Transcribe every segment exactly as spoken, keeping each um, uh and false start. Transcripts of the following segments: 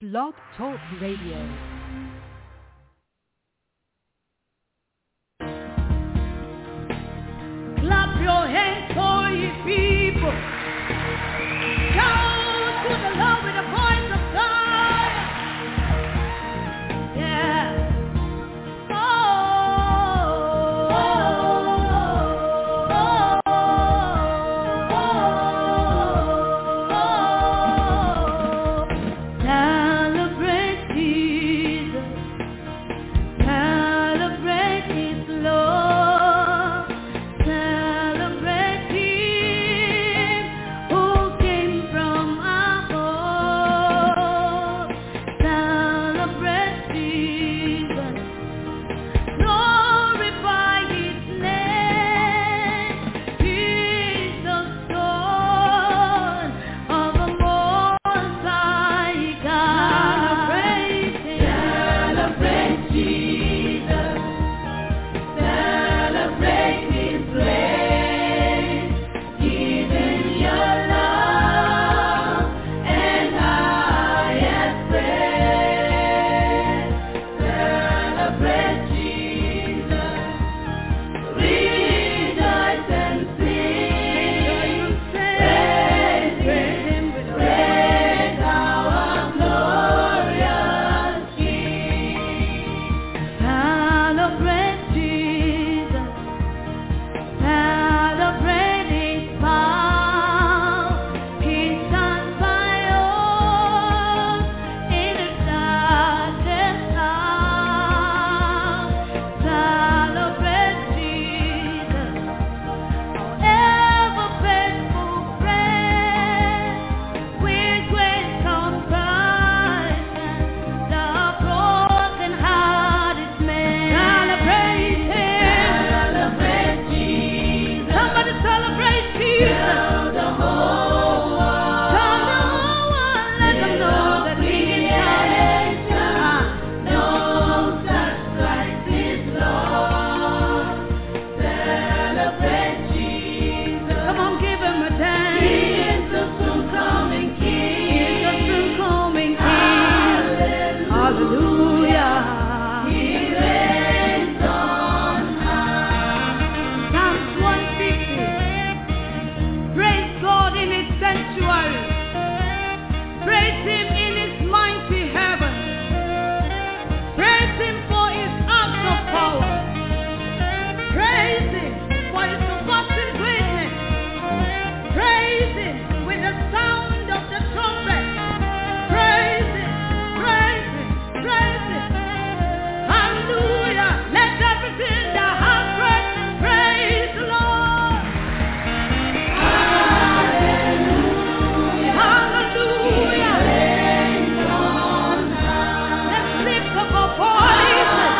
Blog Talk Radio. Clap your hands for ye people. Shout to the Lord with the voice of God. Yeah. Oh, oh, oh, oh, oh. Celebrate Jesus. Celebrate His love. Celebrate Him who came from above. Celebrate Jesus. Glorify His name. He's the Son of the Most High God. Celebrate Jesus. Celebrate His grace, giving your love and highest praise. Celebrate Jesus, rejoice and sing, praise Him, praise our glorious King. Celebrate Jesus, celebrate His power. He stands by us in the darkest hour. Celebrate Jesus, ever faithful friend, with great compassion, the broken-hearted man. Celebrate Him. Celebrate Jesus. Somebody celebrate Jesus. Tell the whole world. Tell the whole world. Let them know that He is God. Knows that Christ is Lord. Celebrate Jesus. Come on, give Him a dance. He is the soon coming King. He is the soon coming King. Hallelujah. He reigns on high. Psalms one fifty. Praise God in His sanctuary. Praise Him in His mighty heaven. Praise Him for His acts of power. Praise Him for His surpassing greatness. Praise Him with the sound of the trumpet. Praise Him, praise Him, praise Him. Hallelujah. Let everything that has breath praise the Lord. Hallelujah. Hallelujah. Let's lift up our voices.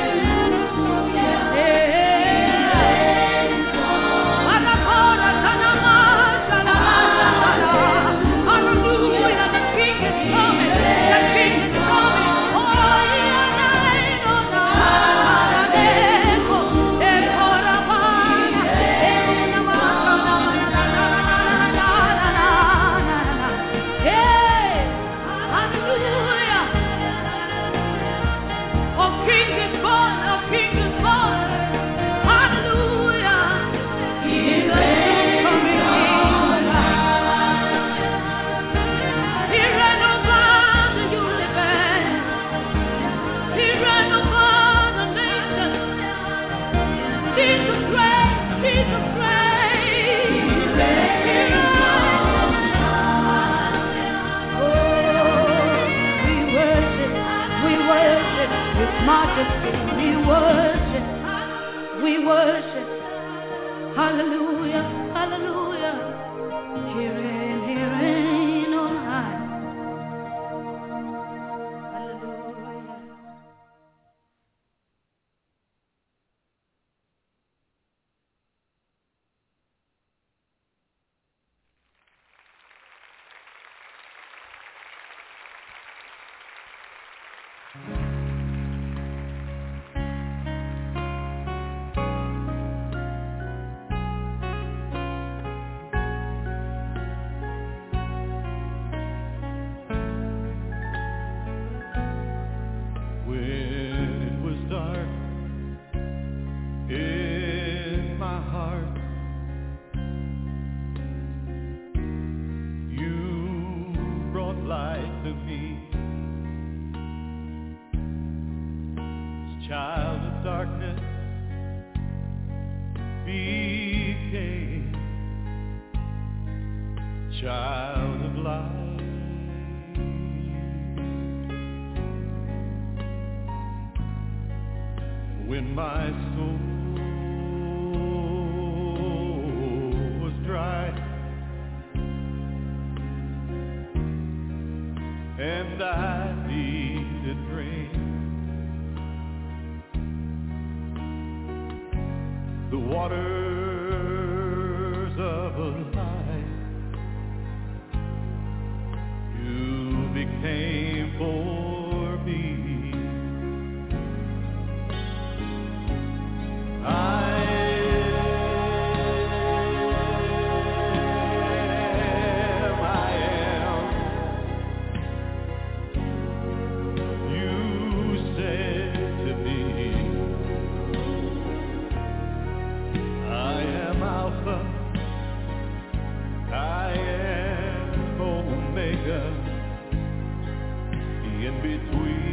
Anapora, tanama, tanama, tanama. Hallelujah. The King is coming. The King is coming. Oh, yeah, nine, oh, nine. Eko, eko, rabana. Eko, namana, namana, namana. Hey, hallelujah. Our King is born. Our King is born. Hallelujah. He reigns coming on high. He reigns over the universe. He reigns over the nations. Jesus reigns. Jesus reigns. He reigns on high. Oh, we worship. We worship His majesty. We worship. We worship. Hallelujah. Hallelujah. He reigns. He reigns on high. Hallelujah. child of light. When my soul was dry and I needed drink, the waters of life, you became for me. I am, I am. You said to me, I am Alpha, I am Omega, the in-between.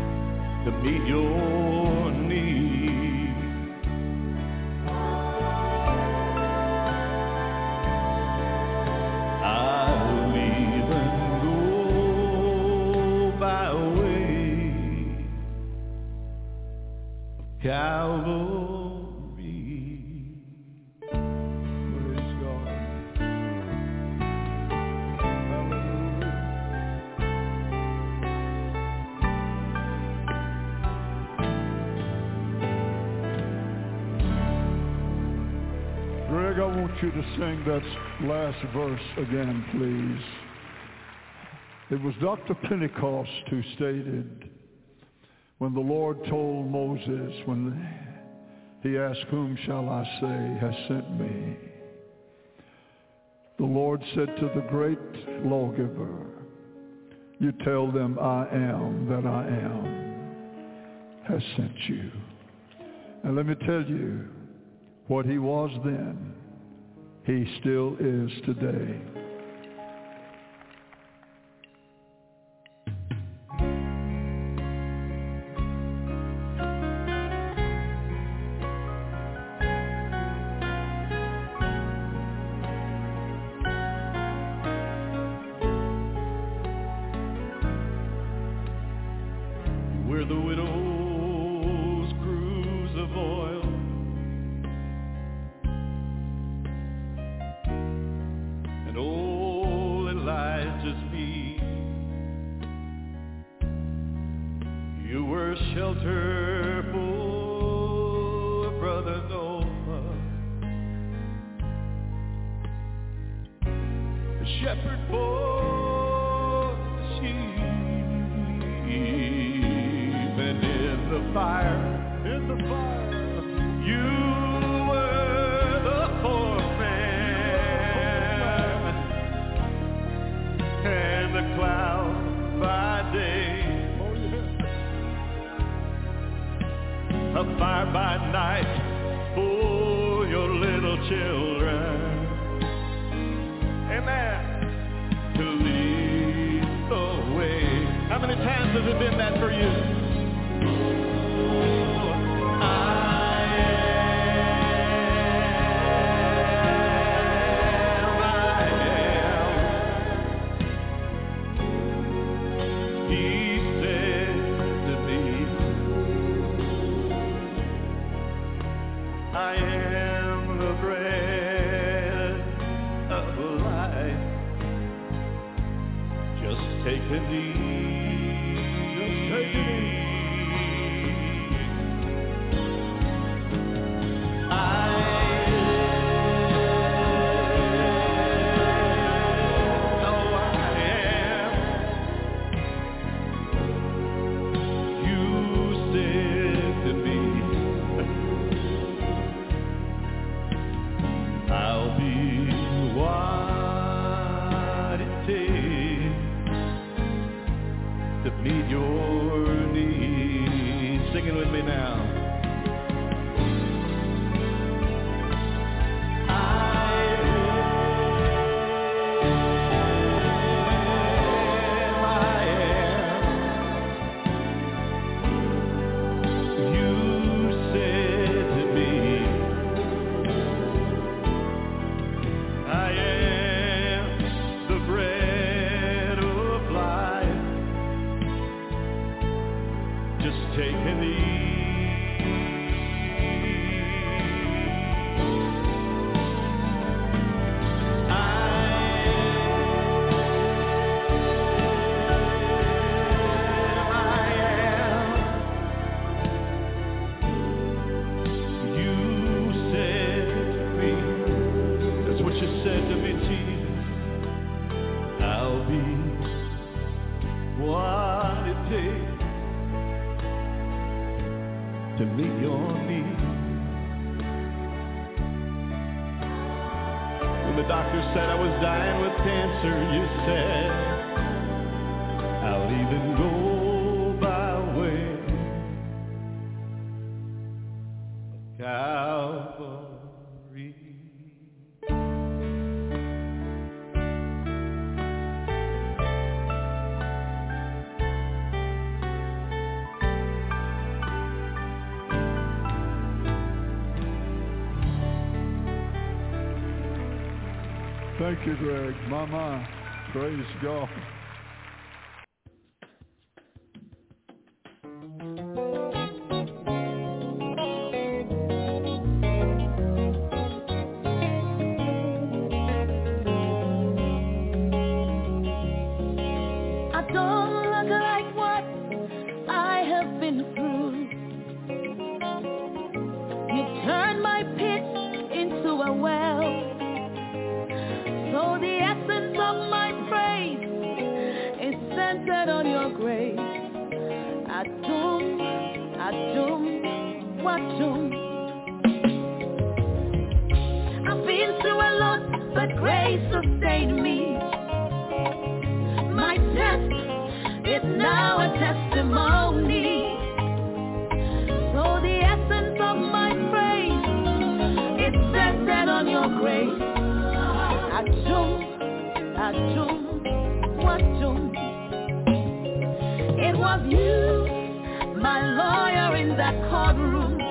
to meet your needs. Calvary. Praise God. Hallelujah. Greg, I want you to sing that last verse again, please. It was Doctor Pentecost who stated, when the Lord told Moses, when he asked, whom shall I say has sent me? The Lord said to the great lawgiver, you tell them I am that I am has sent you. And let me tell you, what he was then, he still is today. Where the widow's cruse of oil and old Elijah's feet, you were shelter for brother Noah, the shepherd for the sheep. And in the fire, in the fire, you were the foreman, and the cloud by day, a fire by night for your little children. Amen. To lead the way. How many times has it been that for you? Take the knee. Just take the knee. I know I am. You said to me, I'll be what it takes to meet your needs. Sing it with me now. I am, I am. You said to me, I am the bread of life. Just take and eat. I am, I am. You said to me, that's what you said to me, Jesus. I'll be what it takes to meet your needs. When the doctor said I was dying with cancer, you said, I'll even go by way of Calvary. Thank you, Greg. Mama, praise God. Watum. I've been through a lot, but grace sustained me. My test is now a testimony. So the essence of my praise is centered on your grace. Atum, atum, watum. It was you, my lawyer in that courtroom.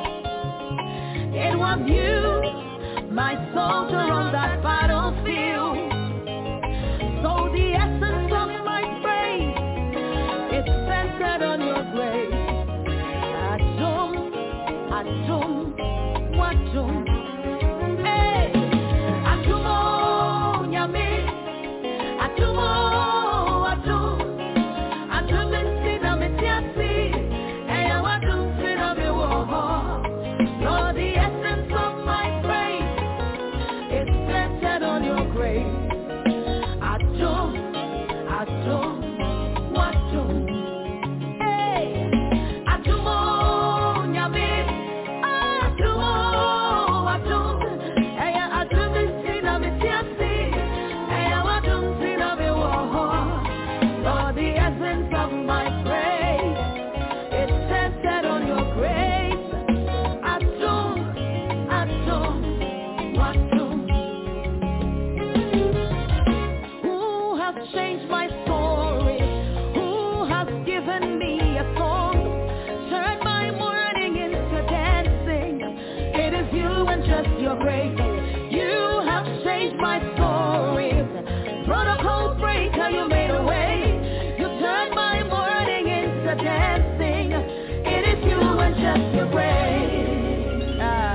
It was you, my soldier on that battlefield. So the essence of my praise is centered on your grace. Atum, atum, watum. Hey, atumo nyame, atumo, atum, atum sina metiasi, eya watum sina mewoho. Lord, the essence of my praise is centered on your grace. Atum, atum, watum. Hey, atumo nyame, atumo, atum. Eya atum sina metiasi, eya watum sina mewoho. Lord, the essence of my praise is centered on your grace. Atum, atum, watum. Who has changed my story? Who has given me a song? Turned my mourning into dancing. It is you and just your grace. You have changed my story. Protocol breaker, you made a way. You turned my mourning into dancing. It is you and just your grace. Ah.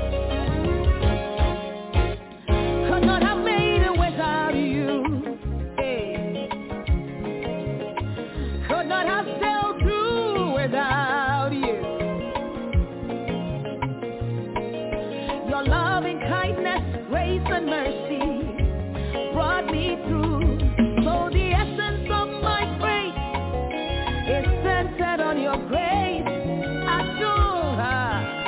Could not have made it without you. Hey. Could not have sailed through without you. Your loving kindness, grace and mercy brought me through. So the essence of my praise is centered on your grace. Atum, ah.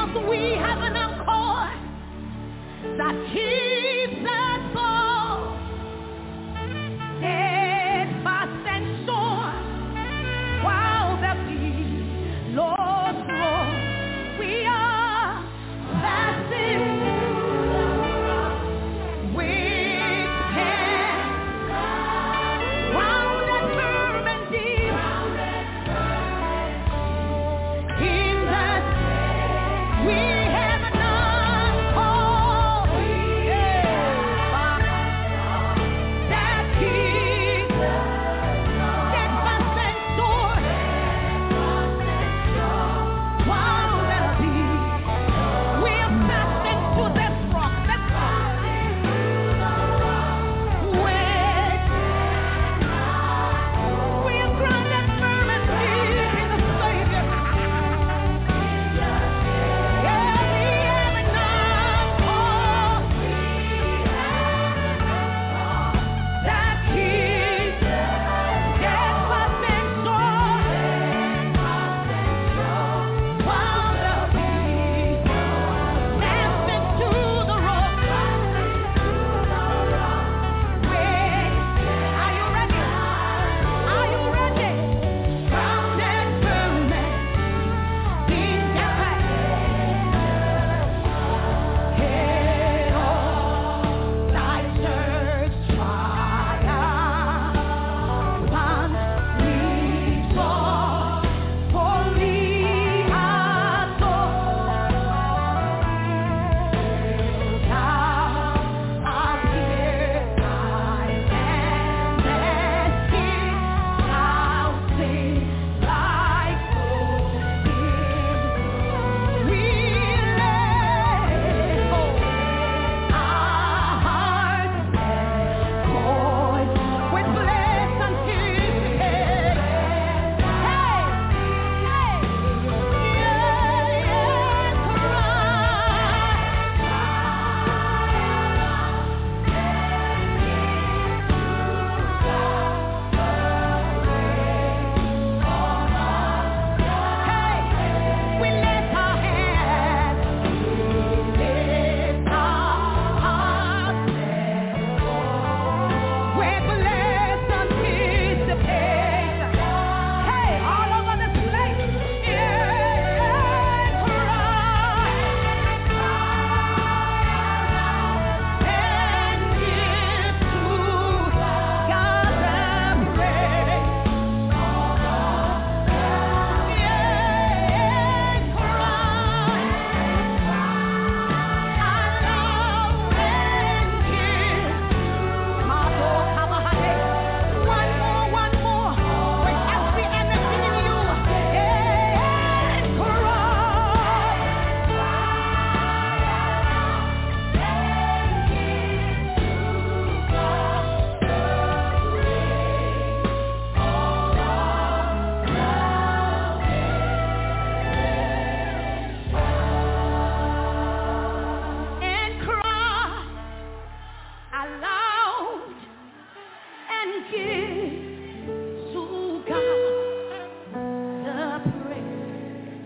because we have an anchor that keeps us both steadfast and sure while the billows roll. We are passing with hands round the turbulent deep in the we have an anchor that keeps steadfast and sure while the billows we are passing to this rock. That's where we are grounded firm and deep in the Savior. Yeah, we have an anchor that keeps steadfast and sure while the billows dancing to the rock. Wait, are you ready? Are you ready? Grounded firmly in your faith. Head on thy church triumph, and rejoice, for we are now our dear life and destiny, I'll sing like old hymns. We let go our hearts and voice with blessed anticipation. Hey, hey, yeah, Hey, we lift our hands, we lift our hearts with blessed anticipation. Hey, all over this place, yeah, cry and give to God the praise. Yeah, cry, I love and give. Mado Kamahade. One more, one more, with every energy in you. Yeah, cry. And cry aloud and give to God the praise.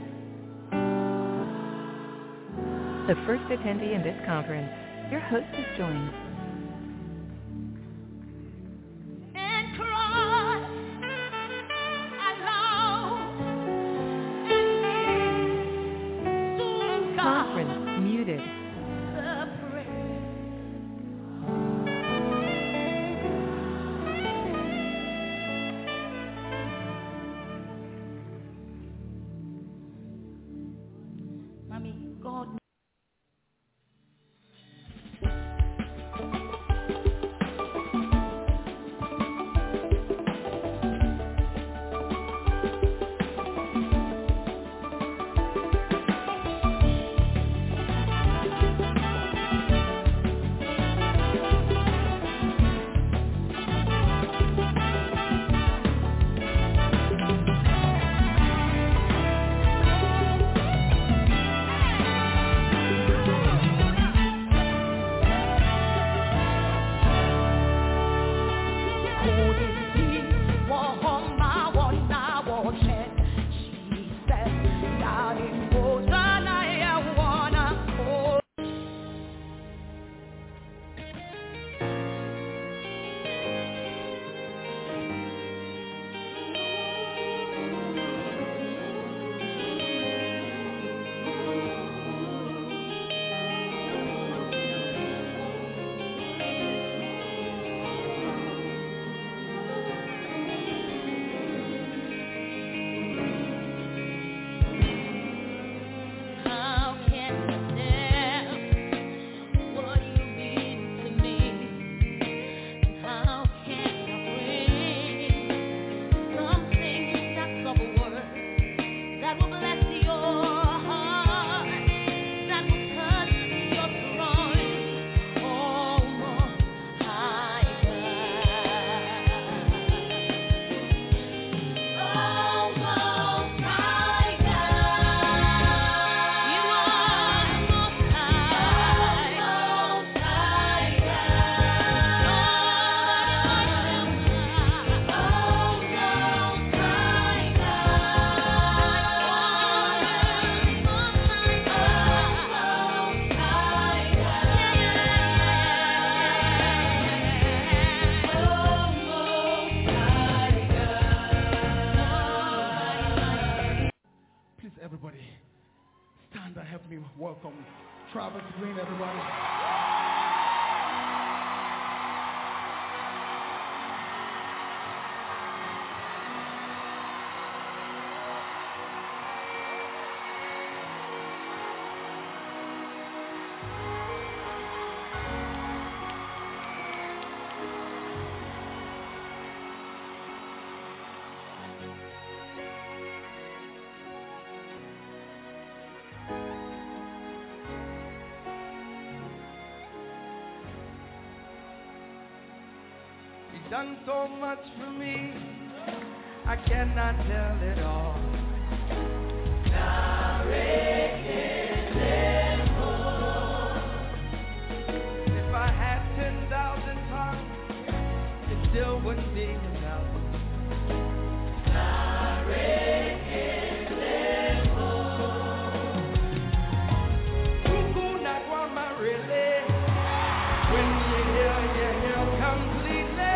The first attendee in this conference, your host has joined. And cry aloud and give to God Conference muted. the praise. Mommy, God Welcome, Travis Green, everybody. Done so much for me, I cannot tell it all. If I had ten thousand tongues, it still wouldn't be enough. Cuckoo, not one my really. When you hear, you hear completely.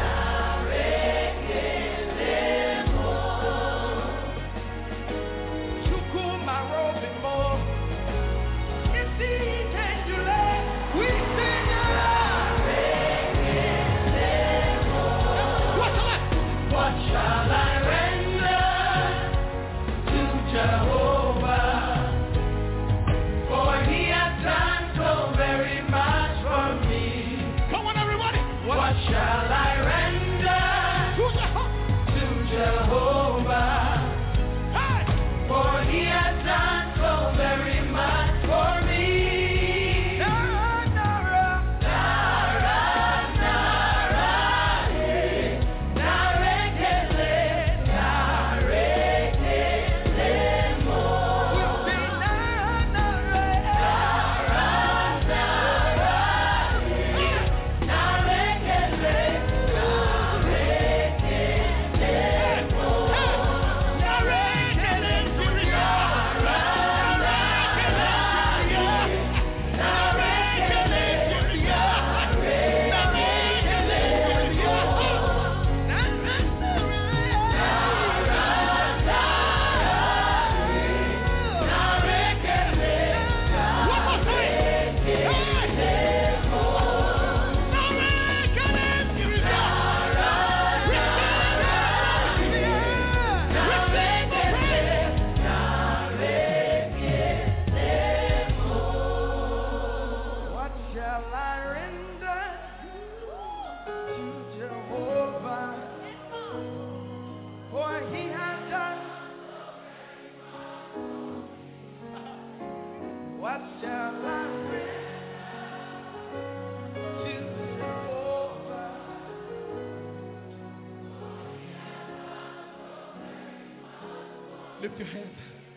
Lift your hands.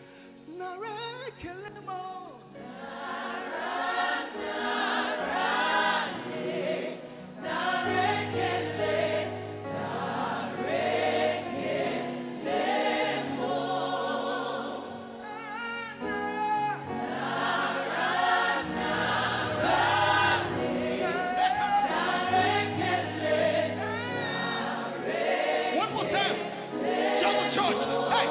One more time. Jungle Church. Hey.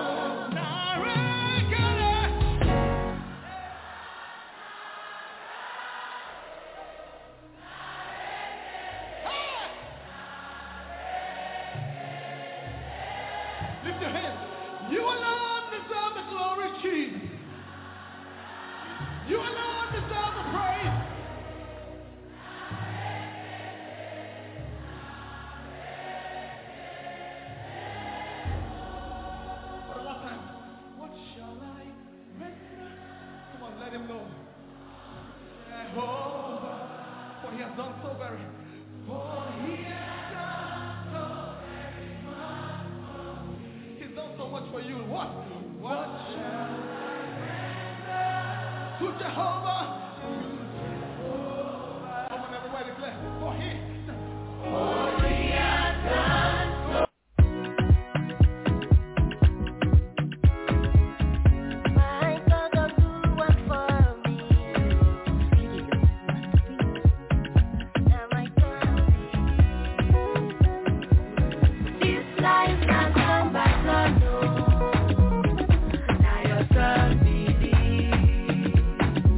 Lift your hands. You alone deserve the glory, Jesus. You alone deserve the praise. For the last time, what shall I render? Come on, let him know. Jehovah, for he has done so very. For he has done so very much. He's done so much for you. What? What shall I render to Jehovah? To Jehovah. Come on, everybody, declare. For he, for he has done so. My God, don't do one for me. Now my God, this life not come back on you. Now your son need it.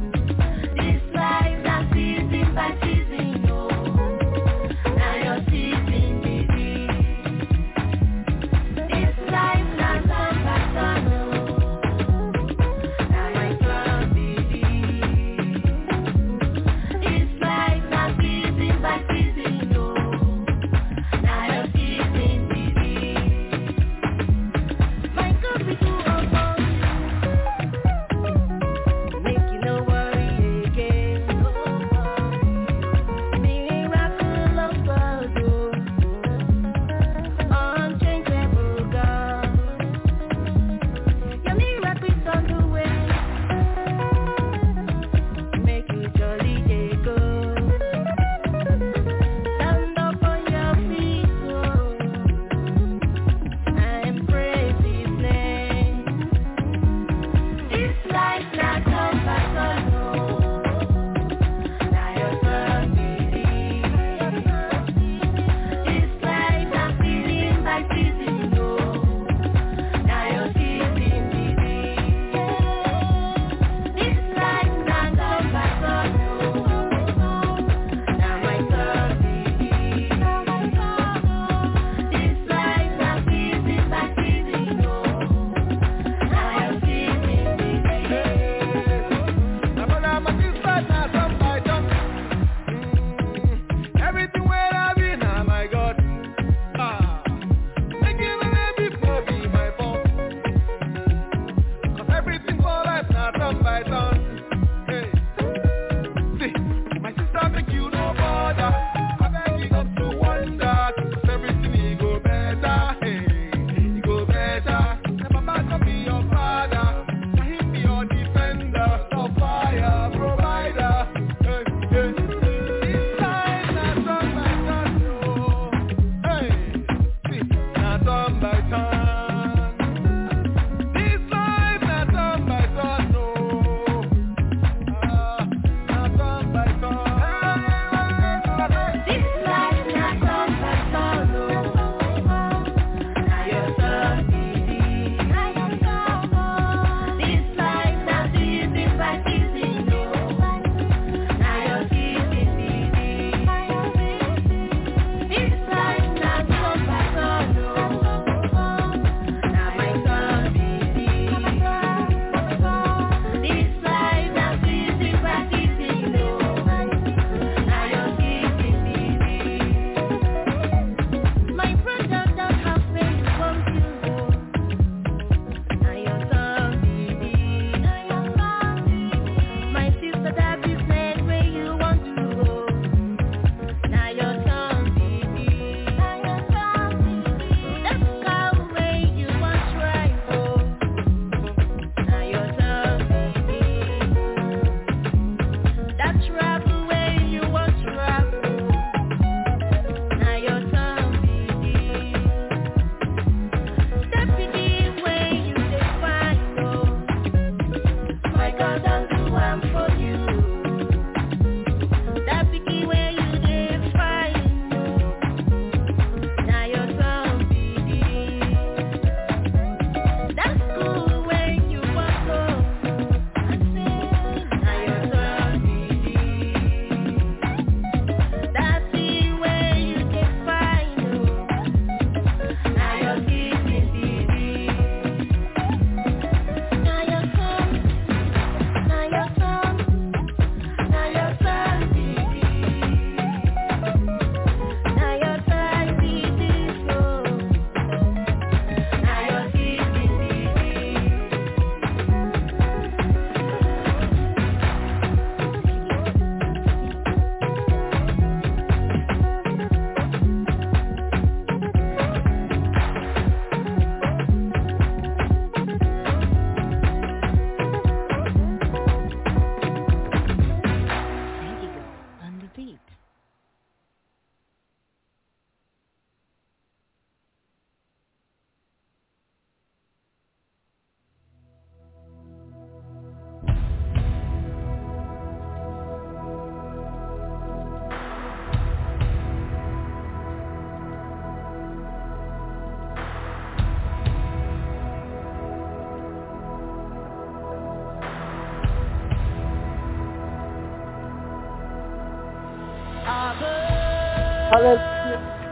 Hallelujah.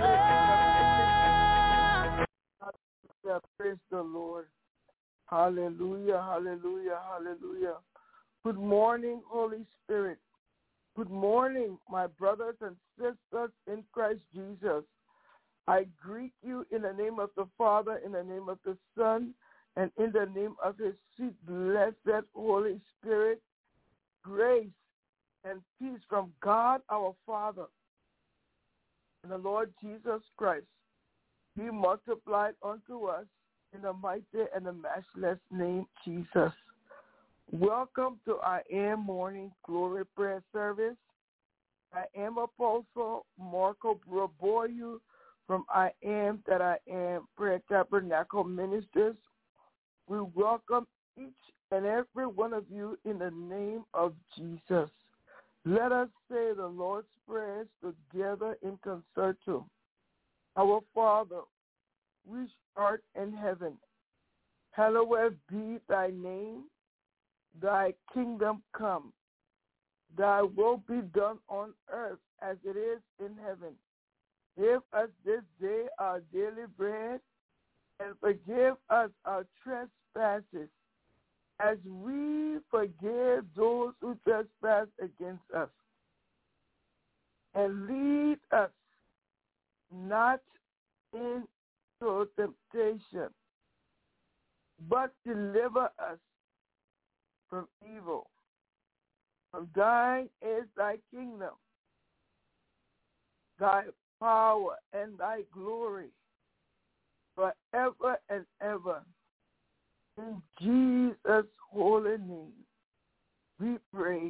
Hallelujah. Hallelujah. Praise the Lord. Hallelujah. Hallelujah. Hallelujah. Good morning, Holy Spirit. Good morning, my brothers and sisters in Christ Jesus. I greet you in the name of the Father, in the name of the Son, and in the name of his sweet, blessed Holy Spirit. Grace and peace from God our Father and the Lord Jesus Christ be multiplied unto us in the mighty and the matchless name Jesus. Welcome to I Am Morning Glory Prayer Service. I am Apostle Marco Braboyu from I Am That I Am Prayer Tabernacle Ministries. We welcome each and every one of you in the name of Jesus. Let us say the Lord's prayers together in concerto. Our Father, which art in heaven, hallowed be thy name. Thy kingdom come. Thy will be done on earth as it is in heaven. Give us this day our daily bread, and forgive us our trespasses, as we forgive those who trespass against us. And lead us not into temptation, but deliver us from evil. For thine is thy kingdom, thy power, and thy glory, forever and ever. In Jesus' holy name, we pray.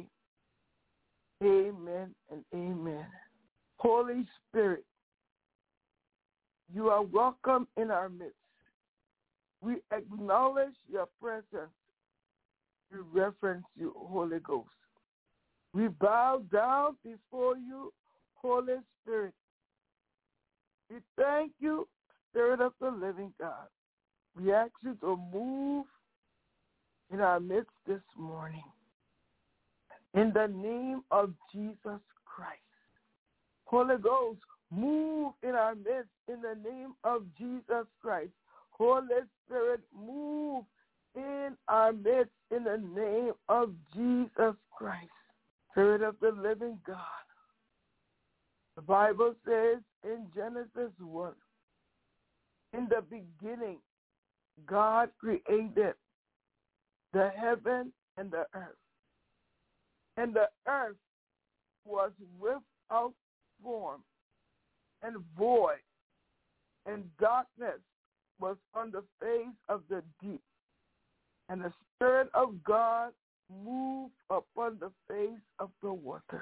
Amen and amen. Holy Spirit, you are welcome in our midst. We acknowledge your presence. We reverence you, Holy Ghost. We bow down before you, Holy Spirit. We thank you, Spirit of the living God. We ask you to move in our midst this morning. In the name of Jesus Christ. Holy Ghost, move in our midst in the name of Jesus Christ. Holy Spirit, move in our midst in the name of Jesus Christ. Spirit of the living God. The Bible says in Genesis one, in the beginning, God created the heaven and the earth. And the earth was without form and void, and darkness was on the face of the deep. And the Spirit of God moved upon the face of the waters.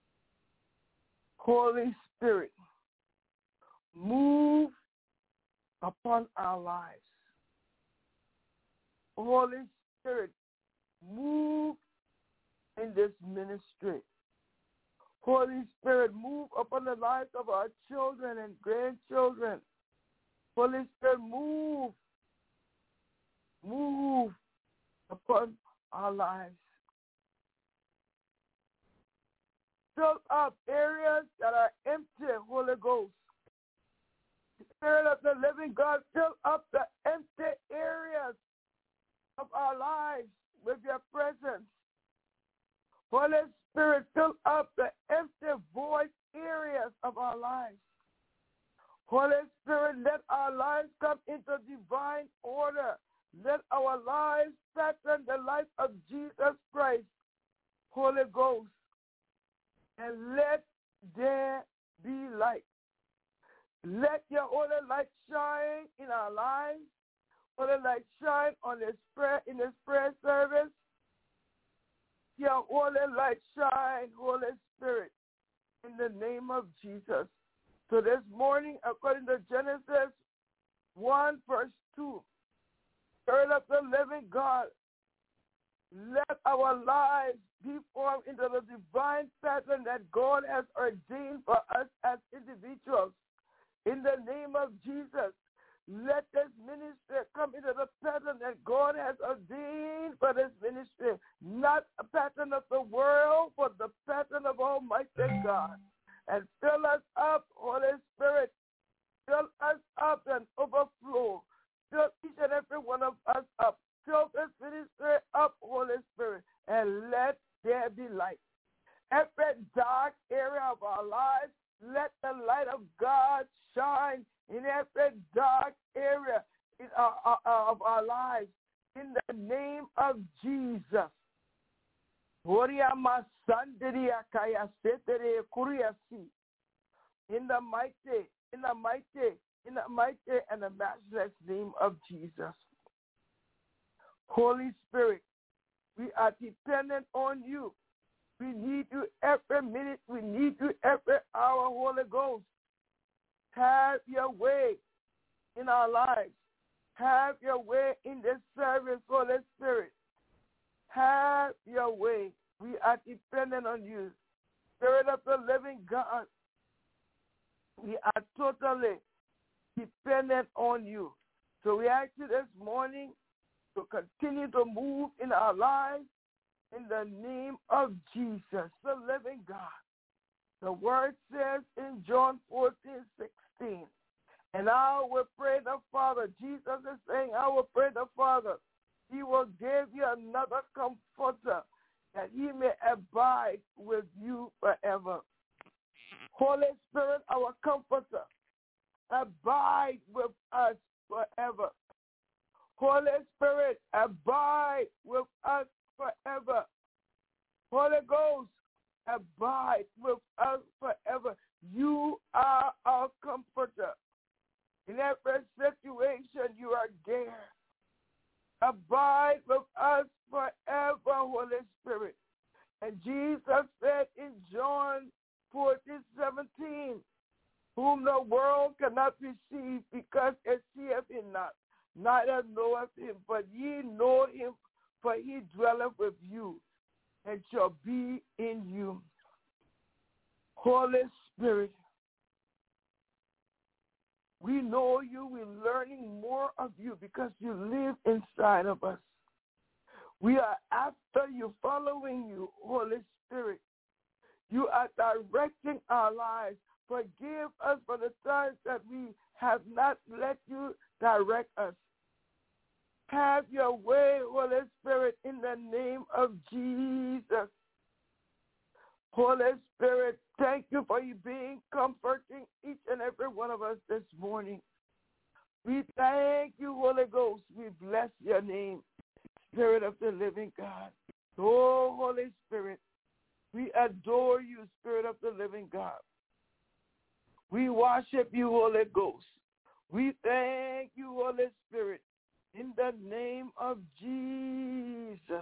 Holy Spirit, move upon our lives. Holy Spirit, move in this ministry. Holy Spirit, move upon the lives of our children and grandchildren. Holy Spirit, move, move upon our lives. Fill up areas that are empty, Holy Ghost. Spirit of the living God, fill up the empty areas of our lives with your presence. Holy Spirit, fill up the empty void areas of our lives. Holy Spirit, let our lives come into divine order. Let our lives pattern the life of Jesus Christ, Holy Ghost, and let there be light. Let your holy light shine in our lives. Holy light shine on this prayer in this prayer service. Your holy light shine, Holy Spirit, in the name of Jesus. So this morning, according to Genesis one, verse two, Spirit of the living God, let our lives be formed into the divine pattern that God has ordained for us as individuals. In the name of Jesus, let this ministry come into the pattern that God has ordained for this ministry. Not a pattern of the world, but the pattern of Almighty God. And fill us up every one of us up. Fill this ministry up, Holy Spirit, and let there be light. Every dark area of our lives, let the light of God shine in every dark area in our, our, of our lives. In the name of Jesus. In the mighty, in the mighty, in the mighty and the matchless name of Jesus. Holy Spirit, we are dependent on you. We need you every minute. We need you every hour, Holy Ghost. Have your way in our lives. Have your way in this service, Holy Spirit. Have your way. We are dependent on you. Spirit of the living God, we are totally dependent on you. So we ask you this morning to continue to move in our lives in the name of Jesus, the living God. The word says in John fourteen sixteen, and I will pray the Father. Jesus is saying, I will pray the Father. He will give you another comforter that he may abide with you forever. Holy Spirit, our comforter, abide with us forever. Holy Spirit, abide with us forever. Holy Ghost, abide with us forever. You are our comforter. In every situation, you are there. Abide with us forever, Holy Spirit. And Jesus said in John fourteen seventeen, whom the world cannot receive because it seeth him not, neither knoweth him, but ye know him, for he dwelleth with you and shall be in you. Holy Spirit, we know you, we're learning more of you because you live inside of us. We are after you, following you, Holy Spirit. You are directing our lives. Forgive us for the times that we have not let you direct us. Have your way, Holy Spirit, in the name of Jesus. Holy Spirit, thank you for you being comforting each and every one of us this morning. We thank you, Holy Ghost. We bless your name, Spirit of the living God. Oh, Holy Spirit, we adore you, Spirit of the living God. We worship you, Holy Ghost. We thank you, Holy Spirit, in the name of Jesus.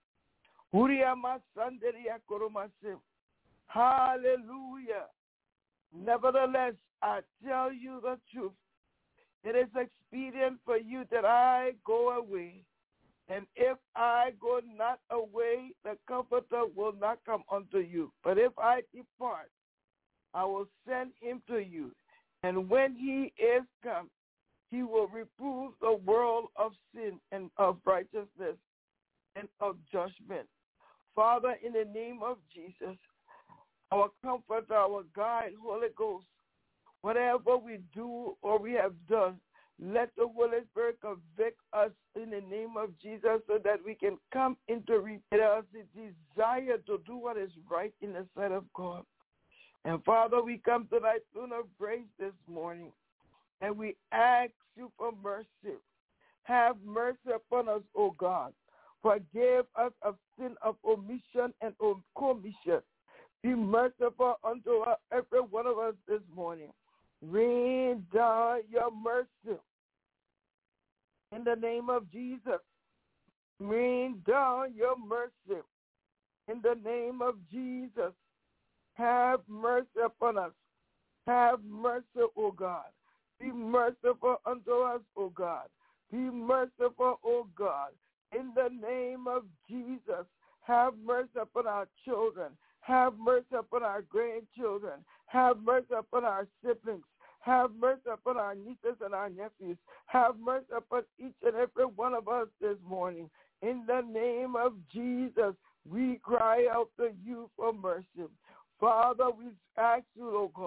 Hallelujah. Nevertheless, I tell you the truth. It is expedient for you that I go away. And if I go not away, the Comforter will not come unto you. But if I depart, I will send him to you. And when he is come, he will reprove the world of sin and of righteousness and of judgment. Father, in the name of Jesus, our Comforter, our guide, Holy Ghost, whatever we do or we have done, let the Holy Spirit convict us in the name of Jesus so that we can come into repentance, the desire to do what is right in the sight of God. And Father, we come to thy throne of grace this morning, and we ask you for mercy. Have mercy upon us, O God. Forgive us of sin of omission and of commission. Be merciful unto us, every one of us this morning. Rain down your mercy. In the name of Jesus, rain down your mercy. In the name of Jesus, have mercy upon us. Have mercy, O God. Be merciful unto us, O God. Be merciful, O God. In the name of Jesus, have mercy upon our children. Have mercy upon our grandchildren. Have mercy upon our siblings. Have mercy upon our nieces and our nephews. Have mercy upon each and every one of us this morning. In the name of Jesus, we cry out to you for mercy. Father, we ask you, oh God,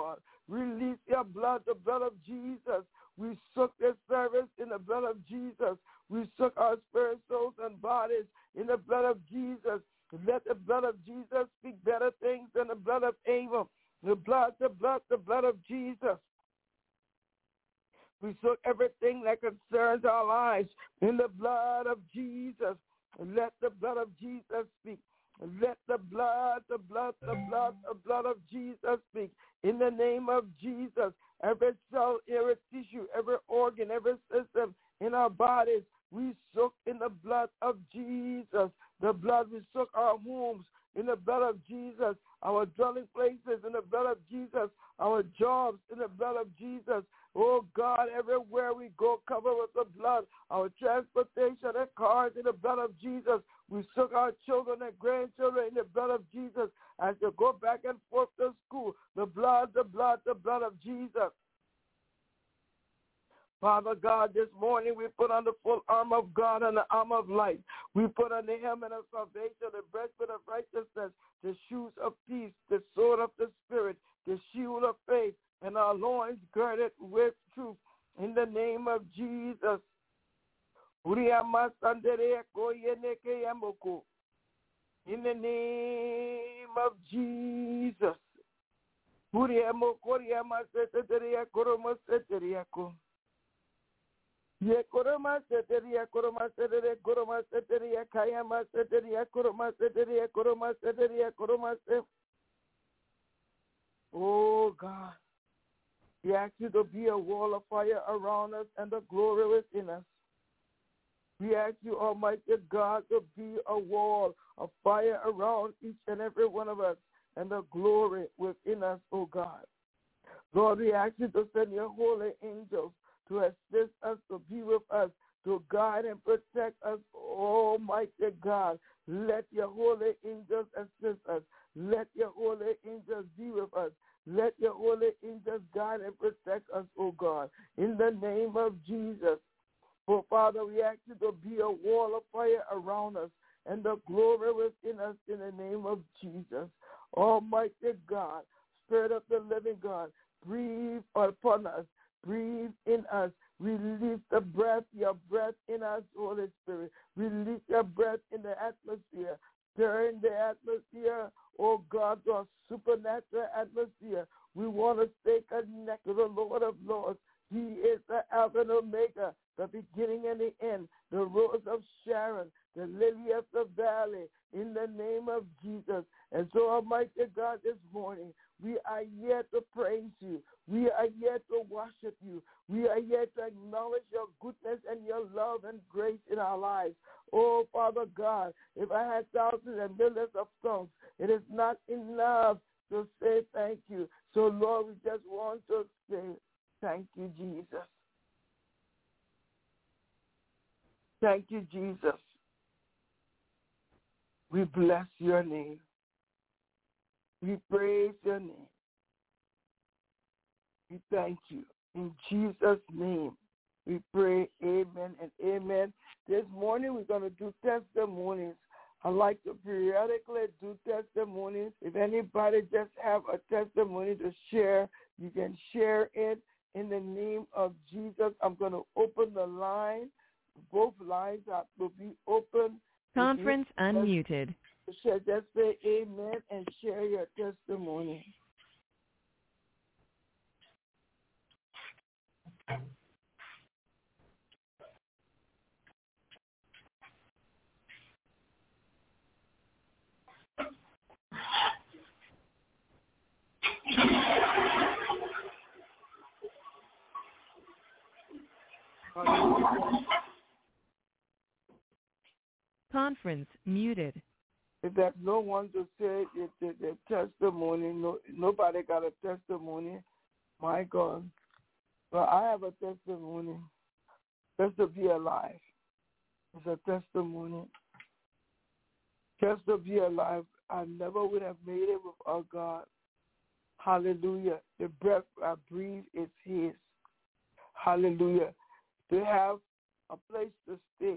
Release your blood, the blood of Jesus. We soak this service in the blood of Jesus. We soak our spirit, souls, and bodies in the blood of Jesus. Let the blood of Jesus speak better things than the blood of Abel. The blood, the blood, the blood of Jesus. We soak everything that concerns our lives in the blood of Jesus. Let the blood of Jesus speak. Let the blood, the blood, the blood, the blood of Jesus speak. In the name of Jesus, every cell, every tissue, every organ, every system in our bodies, we soak in the blood of Jesus. The blood, we soak our homes in the blood of Jesus. Our dwelling places in the blood of Jesus. Our jobs in the blood of Jesus. Oh God, everywhere we go, cover with the blood. Our transportation and cars in the blood of Jesus. We soak our children and grandchildren in the blood of Jesus as they go back and forth to school. The blood, the blood, the blood of Jesus. Father God, this morning we put on the full armor of God and the armor of light. We put on the helmet of salvation, the breastplate of righteousness, the shoes of peace, the sword of the Spirit, the shield of faith, and our loins girded with truth. In the name of Jesus. In the name of Jesus. Ye koroma seteria koroma seteria koroma seteria kayama seteria koroma seteria koroma seteria koroma se. Oh God, we ask you to be a wall of fire around us and the glory within us. We ask you, Almighty God, to be a wall of fire around each and every one of us and the glory within us, oh God. Lord, we ask you to send your holy angels to assist us, to be with us, to guide and protect us, Almighty God. Let your holy angels assist us. Let your holy angels be with us. Let your holy angels guide and protect us, O God, in the name of Jesus. For Father, we ask you to be a wall of fire around us and the glory within us in the name of Jesus. Almighty God, Spirit of the living God, breathe upon us. Breathe in us. Release the breath, your breath in us, Holy Spirit. Release your breath in the atmosphere. Turn the atmosphere, oh God, to a supernatural atmosphere. We want to stay connected to the Lord of Lords. He is the Alpha and Omega, the beginning and the end, the rose of Sharon, the lily of the valley, in the name of Jesus. And so, Almighty God, this morning, we are here to praise you. We are here to worship you. We are here to acknowledge your goodness and your love and grace in our lives. Oh, Father God, if I had thousands and millions of tongues, it is not enough to say thank you. So, Lord, we just want to say thank you, Jesus. Thank you, Jesus. We bless your name. We praise your name. We thank you. In Jesus' name, we pray amen and amen. This morning we're going to do testimonies. I like to periodically do testimonies. If anybody just have a testimony to share, you can share it in the name of Jesus. I'm going to open the line. Both lines are, will be open. Conference unmuted. Just say amen and share your testimony. Conference muted. If there's no one to say their testimony, no, nobody got a testimony, my God. Well, I have a testimony. Just to be alive. It's a testimony. Just to be alive. I never would have made it without God. Hallelujah. The breath I breathe is his. Hallelujah. To have a place to stay,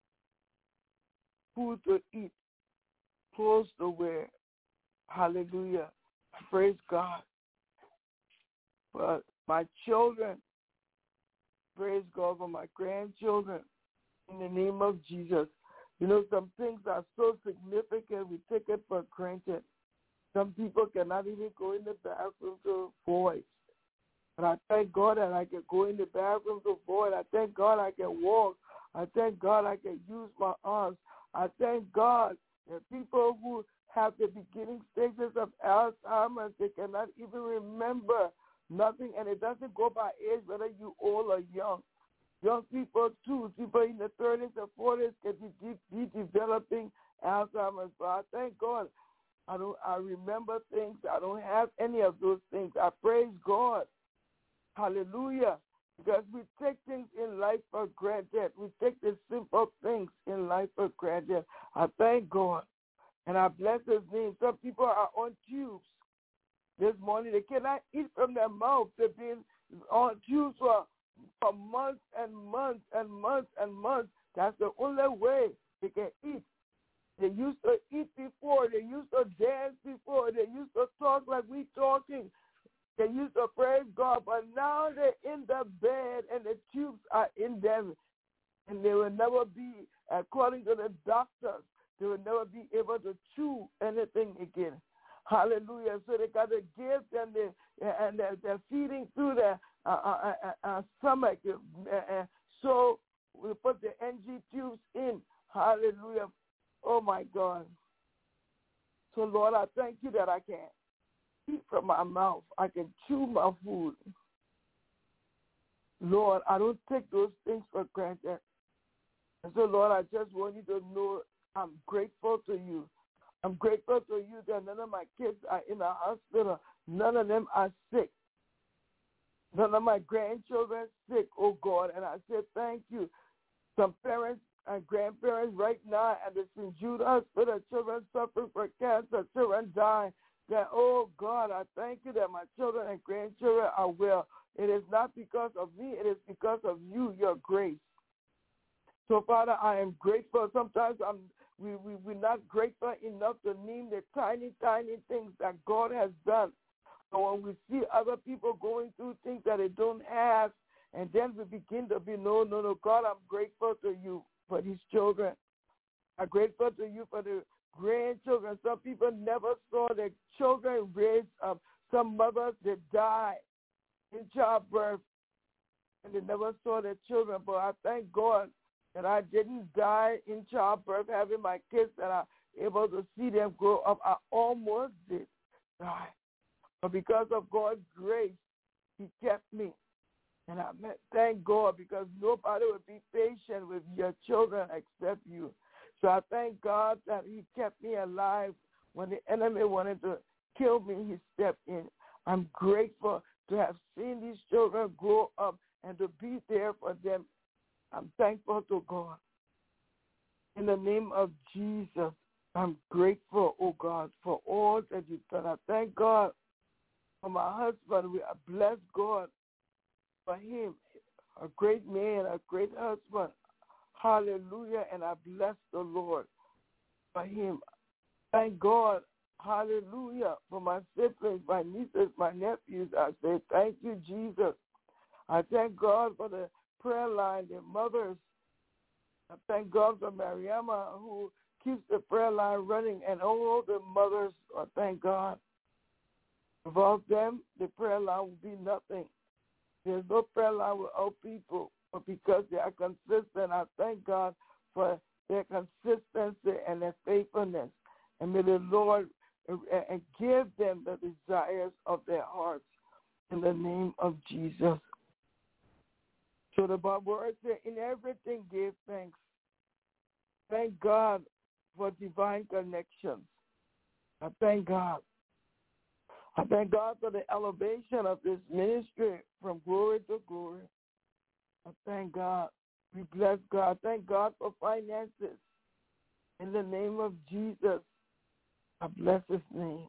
food to eat, clothes to wear. Hallelujah. Praise God. for my children. Praise God for my grandchildren. In the name of Jesus. You know, some things are so significant, we take it for granted. Some people cannot even go in the bathroom to avoid. But I thank God that I can go in the bathroom to avoid. I thank God I can walk. I thank God I can use my arms. I thank God that people who have the beginning stages of Alzheimer's, they cannot even remember nothing, and it doesn't go by age, whether you old or young. Young people, too, people in the thirties and forties can be, be developing Alzheimer's. But I thank God I don't. I remember things. I don't have any of those things. I praise God. Hallelujah. Because we take things in life for granted. We take the simple things in life for granted. I thank God. And I bless his name. Some people are on tubes this morning. They cannot eat from their mouth. They've been on tubes for, for months and months and months and months. That's the only way they can eat. They used to eat before. They used to dance before. They used to talk like we talking. They used to praise God. But now they're in the bed and the tubes are in them. And they will never be, according to the doctors, they will never be able to chew anything again. Hallelujah. So they got to give them the, and they're, they're feeding through their uh, uh, uh, uh, stomach. Uh, uh, so we put the N G tubes in. Hallelujah. Oh, my God. So, Lord, I thank you that I can eat from my mouth. I can chew my food. Lord, I don't take those things for granted. And so, Lord, I just want you to know I'm grateful to you. I'm grateful to you that none of my kids are in the hospital. None of them are sick. None of my grandchildren are sick, oh God. And I said thank you. Some parents and grandparents right now at the Saint Jude Hospital, children suffering from cancer, children dying. That, oh God, I thank you that my children and grandchildren are well. It is not because of me. It is because of you, your grace. So, Father, I am grateful. Sometimes I'm, we, we, we're not grateful enough to name the tiny, tiny things that God has done. So when we see other people going through things that they don't have, and then we begin to be, no, no, no, God, I'm grateful to you for these children. I'm grateful to you for the grandchildren. Some people never saw their children raised up. Some mothers, they died in childbirth, and they never saw their children. But I thank God that I didn't die in childbirth, having my kids, that I'm able to see them grow up. I almost did die. But because of God's grace, he kept me. And I thank God, because nobody would be patient with your children except you. So I thank God that he kept me alive. When the enemy wanted to kill me, he stepped in. I'm grateful to have seen these children grow up and to be there for them. I'm thankful to God. In the name of Jesus, I'm grateful, oh God, for all that you've done. I thank God for my husband. We are blessed God for him, a great man, a great husband. Hallelujah. And I bless the Lord for him. Thank God. Hallelujah. For my siblings, my nieces, my nephews, I say thank you, Jesus. I thank God for the prayer line, their mothers. I thank God for Mariama, who keeps the prayer line running, and all the mothers. I thank God. Without them, the prayer line will be nothing. There's no prayer line without people, but because they are consistent, I thank God for their consistency and their faithfulness. And may the Lord and give them the desires of their hearts in the name of Jesus. So the Bible says, in everything give thanks. Thank God for divine connections. I thank God. I thank God for the elevation of this ministry from glory to glory. I thank God. We bless God. Thank God for finances. In the name of Jesus, I bless his name.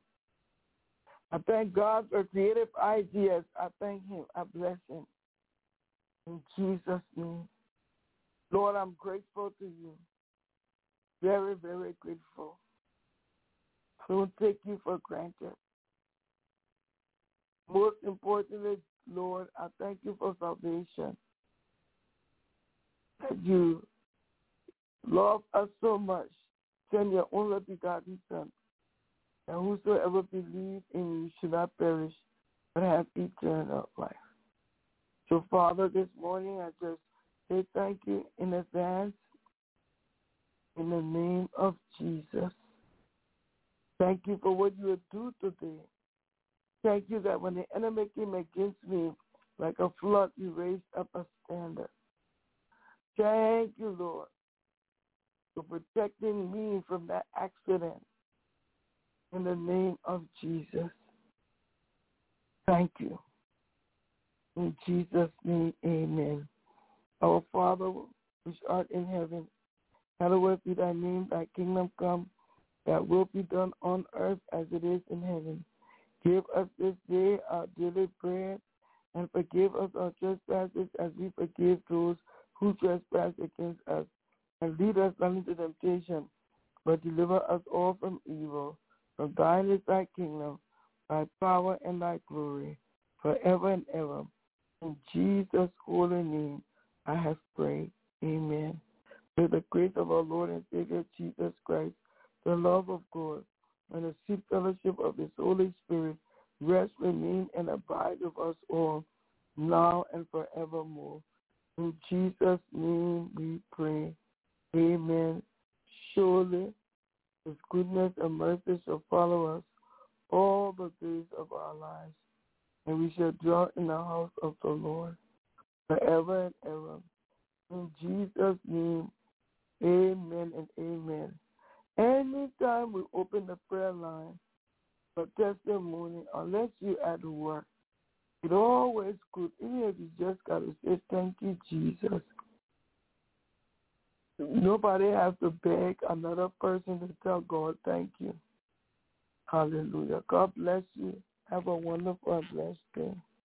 I thank God for creative ideas. I thank him. I bless him. In Jesus' name. Lord, I'm grateful to you. Very, very grateful. I don't take you for granted. Most importantly, Lord, I thank you for salvation. That you love us so much, send your only begotten Son, and whosoever believes in you should not perish, but have eternal life. So, Father, this morning I just say thank you in advance in the name of Jesus. Thank you for what you will do today. Thank you that when the enemy came against me like a flood, you raised up a standard. Thank you, Lord, for protecting me from that accident in the name of Jesus. Thank you. In Jesus' name, amen. Our Father, which art in heaven, hallowed be thy name, thy kingdom come, thy will be done on earth as it is in heaven. Give us this day our daily bread, and forgive us our trespasses as we forgive those who trespass against us. And lead us not into temptation, but deliver us all from evil. For thine is thy kingdom, thy power, and thy glory, forever and ever. In Jesus' holy name I have prayed. Amen. May the grace of our Lord and Savior Jesus Christ, the love of God, and the sweet fellowship of his Holy Spirit rest, remain, and abide with us all, now and forevermore. In Jesus' name we pray. Amen. Surely his goodness and mercy shall follow us all the days of our lives, and we shall dwell in the house of the Lord forever and ever. In Jesus' name, amen and amen. Anytime we open the prayer line for testimony, unless you're at work, it's always good, even if you just got to say, thank you, Jesus. Nobody has to beg another person to tell God, thank you. Hallelujah. God bless you. Have a wonderful and blessed day.